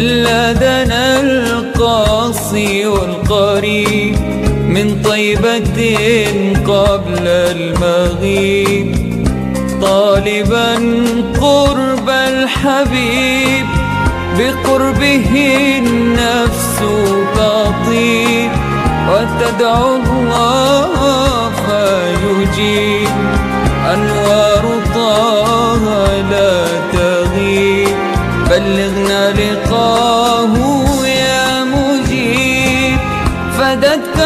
لدنا القاصي والقريب من طيبة قبل المغيب، طالبا قرب الحبيب بقربه النفس تطيب، وتدعو الله فيجيب، أنوار طه لا تغيب، بلغنا لقاه يا مجيب، فدتك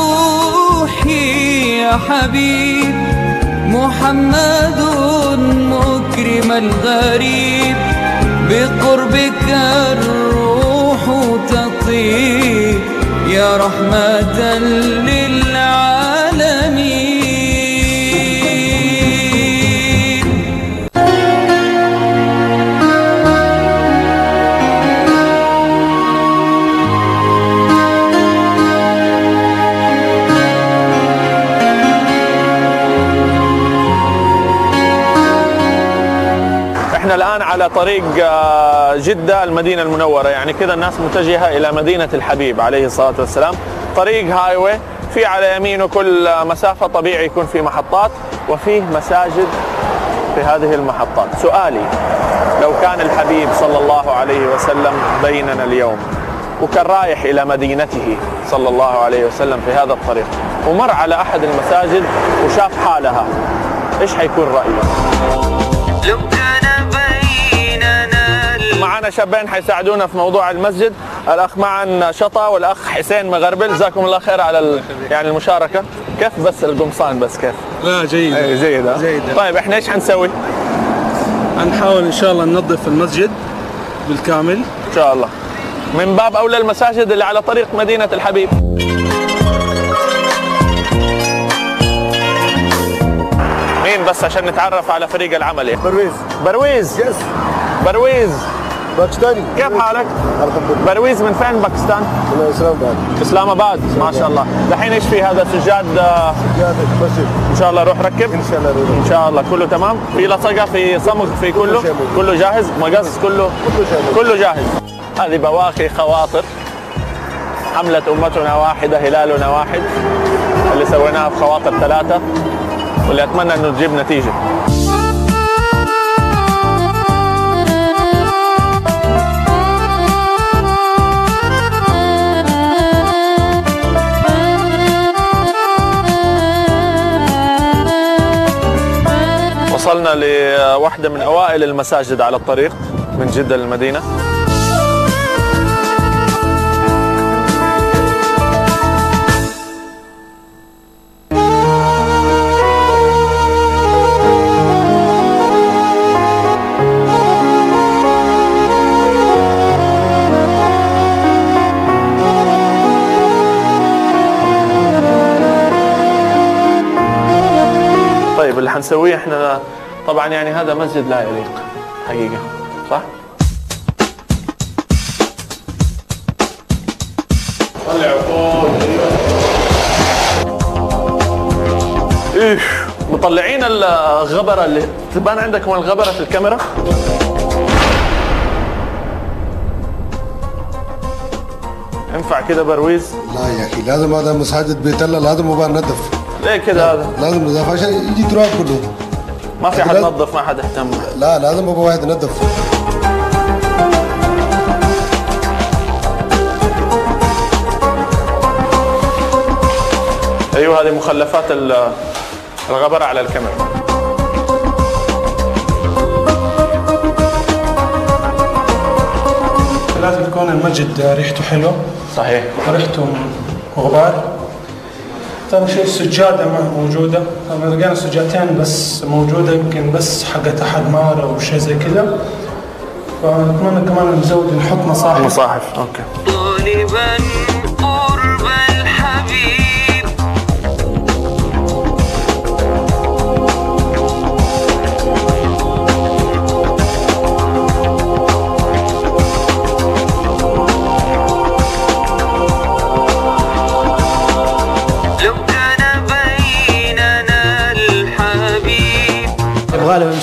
روحي يا حبيب، محمد مكرم الغريب، بقربك الروح تطيب، يا رحمة للعالمين. احنا الآن على طريق جدة المدينة المنورة، يعني كذا الناس متجهة إلى مدينة الحبيب عليه الصلاة والسلام. طريق هايوي، في على يمينه كل مسافة طبيعي يكون في محطات وفيه مساجد في هذه المحطات. سؤالي، لو كان الحبيب صلى الله عليه وسلم بيننا اليوم وكان رايح إلى مدينته صلى الله عليه وسلم في هذا الطريق ومر على أحد المساجد وشاف حالها، إيش حيكون رأيه؟ لو كان بيننا معنا شابين حيساعدونا في موضوع المسجد، الأخ معن شطا والأخ حسين مغربل، جزاكم الله خير على يعني المشاركة. كيف بس القمصان بس كيف؟ لا جيد. جيدة. طيب احنا ايش حنسوي؟ حنحاول ان شاء الله ننظف المسجد بالكامل ان شاء الله، من باب اولى المساجد اللي على طريق مدينة الحبيب. مين بس عشان نتعرف على فريق العمل يعني. برويز يس. برويز باكستاني. كيف حالك؟ برويز من فين باكستان؟ من اسلام اباد. اسلام اباد ما شاء الله. دحين ايش في هذا سجاد؟ مسجد ان شاء الله روح ركب ان شاء الله. ان شاء الله كله تمام، في لصقه في صمغ في كله جاهز، مقص كله جاهز. هذه بواقي خواطر حملة أمتنا واحدة هلالنا واحد اللي سويناها في خواطر 3 واللي أتمنى أنه تجيب نتيجة. وصلنا لواحدة من أوائل المساجد على الطريق من جدة للمدينة. طيب اللي حنسويه احنا طبعا يعني هذا مسجد لا يليق حقيقة، صح؟ طلعوا فوق. ايش مطلعين الغبرة اللي تبان عندكم الغبرة في الكاميرا؟ ينفع كده برويز؟ لا يا اخي لازم هذا مساجد بيت الله لازم يبقى ننظف. ليه كده هذا؟ لازم ننظف عشان يجي تراب كله. ما في حد نظف، ما حد اهتم. لا لازم يبقى واحد ينظف. ايوه هذه مخلفات الغبرة على الكاميرا. لازم يكون المسجد ريحته حلوه. صحيح. ريحته غبار. ثاني شيء السجادة موجودة، لقينا سجادتين بس موجودة، يمكن بس حقت أحد مار أو شيء زي كذا، فنتمنى كمان نزود نحط مصاحف. أوكي. طالبا قرب الحبيب.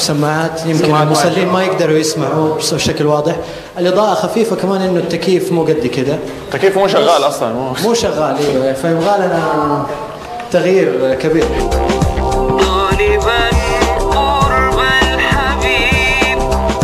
سماعات يمكن المصلين ما يقدروا يسمعوا بشكل واضح. الإضاءة خفيفة كمان، إنه التكييف مو قد كده، التكييف مو شغال أصلا، مو شغال. إيه، فيبغى لنا تغيير كبير. طالبا قرب الحبيب.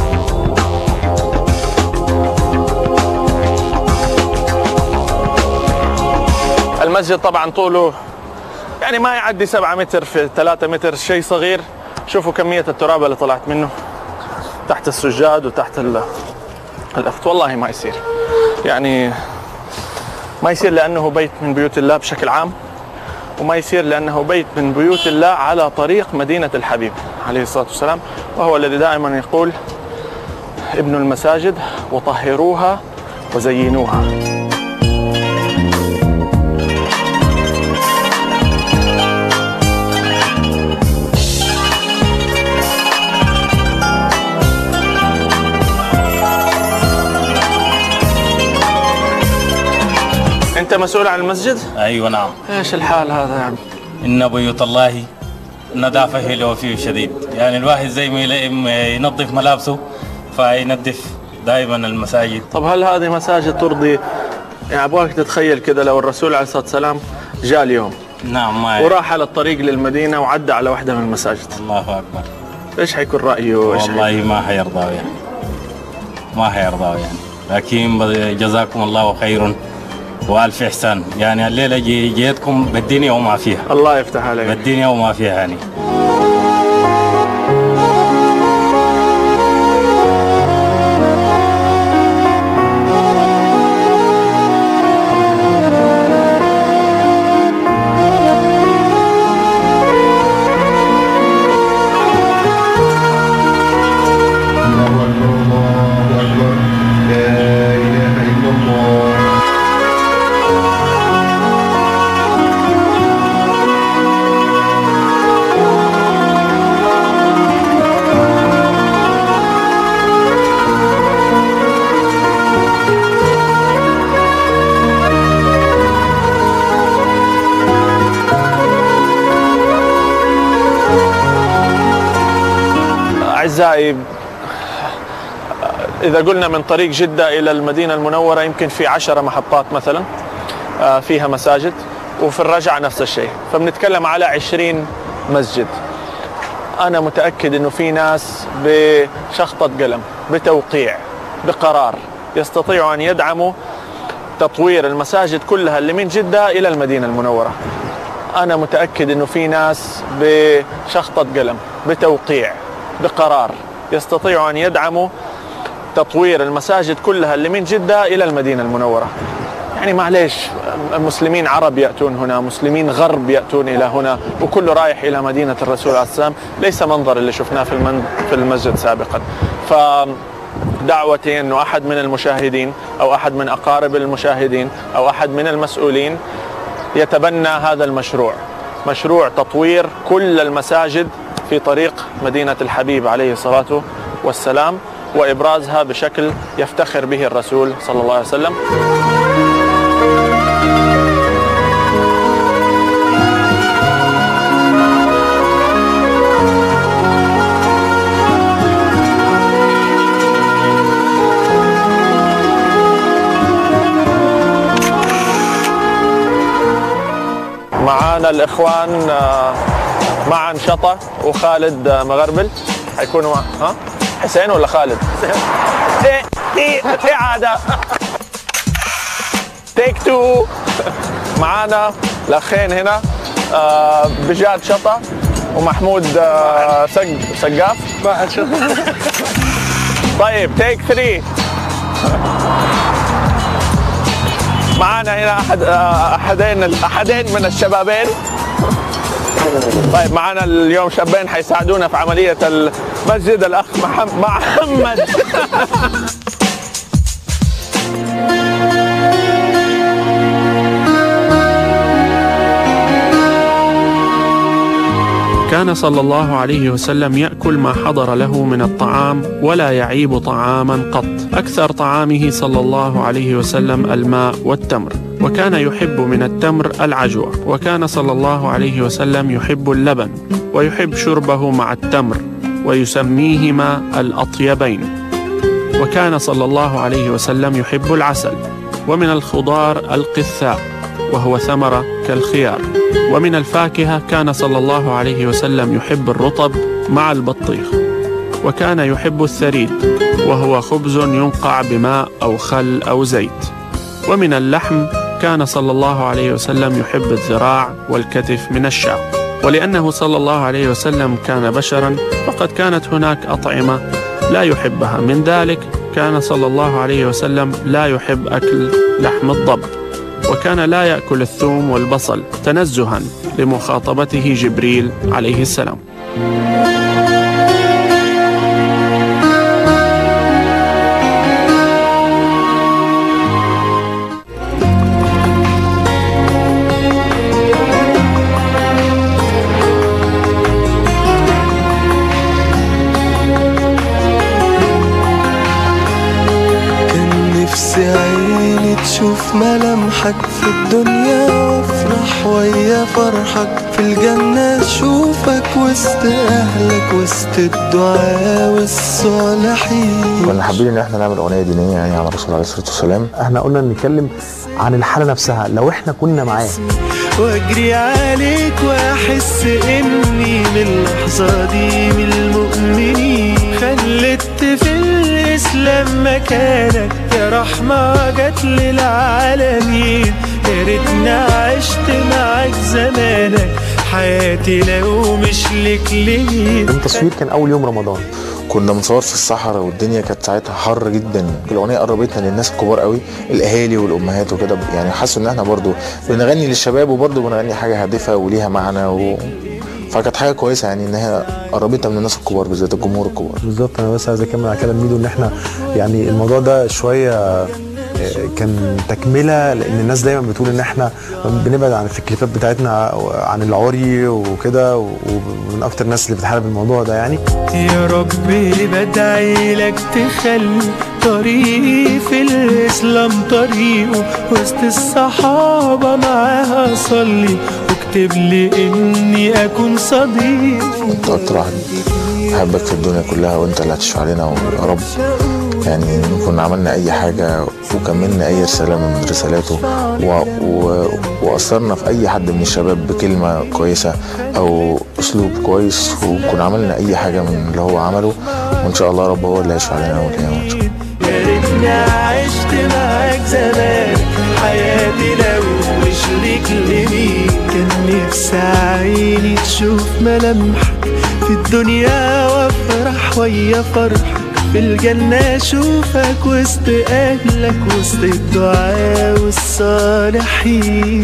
المسجد طبعا طوله يعني ما يعدي 7 متر في 3 متر، شيء صغير. شوفوا كمية التراب اللي طلعت منه تحت السجاد وتحت الأفت. والله ما يصير، يعني ما يصير لأنه بيت من بيوت الله بشكل عام، وما يصير لأنه بيت من بيوت الله على طريق مدينة الحبيب عليه الصلاة والسلام، وهو الذي دائما يقول: ابنوا المساجد وطهروها وزينوها. أنت مسؤول عن المسجد؟ ايوه نعم. إيش الحال هذا يعني؟ ان بيوت الله النظافه هي له فيه شديد، يعني الواحد زي ما ينظف ملابسه فينظف دائما المساجد. طب هل هذه مساجد ترضي؟ يعني أبغاك تتخيل كذا لو الرسول عليه الصلاة والسلام جاء اليوم نعم وراح على الطريق للمدينة وعدى على واحدة من المساجد، الله اكبر، إيش حيكون رأيه؟ والله ما حيرضى يعني، ما حيرضى يعني. لكن جزاكم الله خير والف احسان، يعني الليله جيتكم بالدنيا وما فيها. الله يفتح عليك. بالدنيا وما فيها يعني. أعزائي، إذا قلنا من طريق جدة إلى المدينة المنورة يمكن في 10 محطات مثلا فيها مساجد، وفي الرجعة نفس الشيء، فبنتكلم على 20 مسجد. أنا متأكد أنه في ناس بشخطة قلم، بتوقيع، بقرار يستطيعوا أن يدعموا تطوير المساجد كلها اللي من جدة إلى المدينة المنورة. أنا متأكد أنه في ناس بشخطة قلم، بتوقيع، بقرار يستطيعوا أن يدعموا تطوير المساجد كلها اللي من جدة إلى المدينة المنورة. يعني معليش، مسلمين عرب يأتون هنا، مسلمين غرب يأتون إلى هنا، وكله رايح إلى مدينة الرسول عليه السلام. ليس منظر اللي شفناه في المسجد سابقا. فدعوتي أنه أحد من المشاهدين أو أحد من أقارب المشاهدين أو أحد من المسؤولين يتبنى هذا المشروع، مشروع تطوير كل المساجد في طريق مدينة الحبيب عليه الصلاة والسلام، وإبرازها بشكل يفتخر به الرسول صلى الله عليه وسلم. معانا الإخوان معا شطة وخالد مغربل حيكونوا ها حسين ولا خالد؟ إعادة تيك 2. معانا الأخين هنا بجاد شطة ومحمود سقاف. طيب تيك 3. معانا هنا أحدين من الشبابين. طيب معنا اليوم شابين حيساعدونا في عملية المسجد، الأخ محمد كان صلى الله عليه وسلم يأكل ما حضر له من الطعام ولا يعيب طعاما قط. أكثر طعامه صلى الله عليه وسلم الماء والتمر، وكان يحب من التمر العجوة، وكان صلى الله عليه وسلم يحب اللبن ويحب شربه مع التمر، ويسميهما الأطيبين. وكان صلى الله عليه وسلم يحب العسل، ومن الخضار القثاء وهو ثمرة كالخيار، ومن الفاكهة كان صلى الله عليه وسلم يحب الرطب مع البطيخ، وكان يحب الثريد وهو خبز ينقع بماء أو خل أو زيت. ومن اللحم كان صلى الله عليه وسلم يحب الذراع والكتف من الشاة. ولأنه صلى الله عليه وسلم كان بشرا فقد كانت هناك أطعمة لا يحبها، من ذلك كان صلى الله عليه وسلم لا يحب أكل لحم الضب، وكان لا يأكل الثوم والبصل تنزها لمخاطبته جبريل عليه السلام. نفسي عيني تشوف ملامحك في الدنيا وافرح ويا فرحك في الجنة، اشوفك وسط اهلك وسط الدعاء والصالحين. كنا حابين ان احنا نعمل اغنيه دينيه يعني على الرسول عليه الصلاه والسلام. احنا قلنا نتكلم عن الحاله نفسها لو احنا كنا معاه، واجري عليك واحس اني من اللحظه دي من المؤمنين. خلت في الاسلام مكانك يا رحمه جت للعالمين. يا ريتني عشت معاك زمانك حياتي لو مش لك ليه. التصوير كان اول يوم رمضان، كنا بنصور في الصحراء والدنيا كانت ساعتها حر جدا. الاغنيه قربتنا للناس الكبار قوي، الاهالي والامهات وكده، يعني حسوا ان احنا برضو بنغني للشباب وبرضو بنغني حاجه هادفه وليها معنى فكانت حاجه كويسه يعني ان هي قربتنا من الناس الكبار بالذات الجمهور الكبار. بالظبط. انا بس عايز اكمل على كلام ميدو ان احنا يعني الموضوع ده شويه كان تكمله، لان الناس دايما بتقول ان احنا بنبعد عن الكليبات بتاعتنا عن العري وكده، ومن اكتر الناس اللي بتحارب الموضوع ده يعني. يا ربي بدعي لك تخلي طريقي في الاسلام طريقه، وسط الصحابه معاها اصلي، واكتب لي اني اكون صديق. انت اكتر واحد بحبك في الدنيا كلها، وانت اللي هتشفع علينا يا رب. يعني نكون عملنا اي حاجه وكملنا اي رساله من رسالاته واثرنا في اي حد من الشباب بكلمه كويسه او اسلوب كويس، ونكون عملنا اي حاجه من اللي هو عمله، وان شاء الله رب هو اللي هيشفع علينا والقيامه. يا ريتني عشت معاك زمان حياتي لو مش ليك لمين. كان نفسي عيني تشوف ملامحك في الدنيا وافرح ويا فرحك في الجنة، اشوفك وسط اهلك وسط الدعاء والصالحين.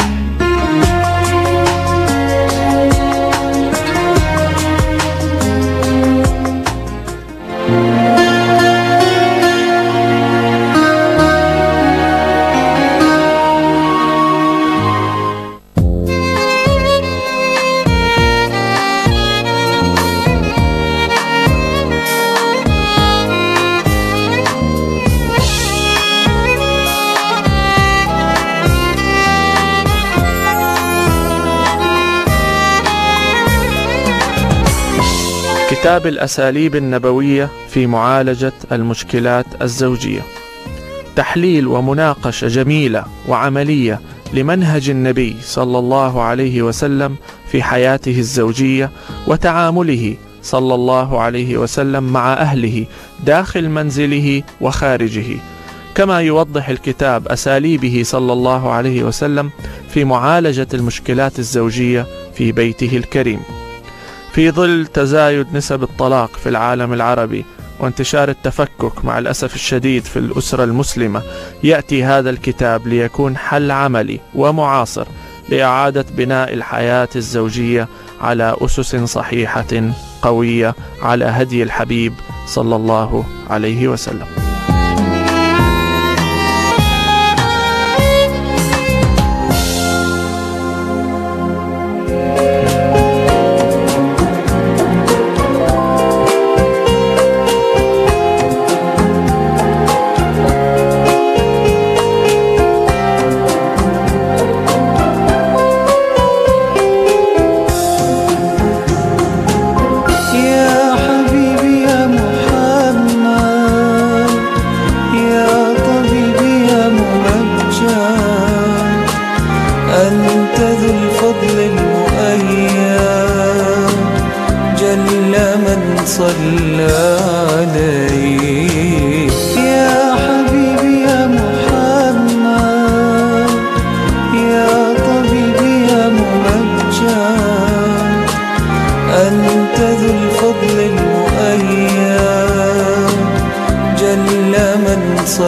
كتاب الأساليب النبوية في معالجة المشكلات الزوجية، تحليل ومناقشة جميلة وعملية لمنهج النبي صلى الله عليه وسلم في حياته الزوجية وتعامله صلى الله عليه وسلم مع أهله داخل منزله وخارجه، كما يوضح الكتاب أساليبه صلى الله عليه وسلم في معالجة المشكلات الزوجية في بيته الكريم. في ظل تزايد نسب الطلاق في العالم العربي وانتشار التفكك مع الأسف الشديد في الأسرة المسلمة، يأتي هذا الكتاب ليكون حل عملي ومعاصر لإعادة بناء الحياة الزوجية على أسس صحيحة قوية على هدي الحبيب صلى الله عليه وسلم. يا حبيبي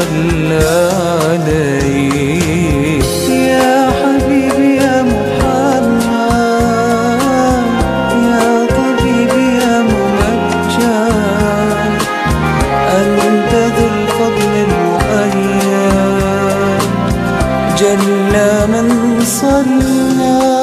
صلى عليه. يا حبيبي يا محمد، يا طبيبي يا ممجد، أنت ذو الفضل المؤيد، جل من صلى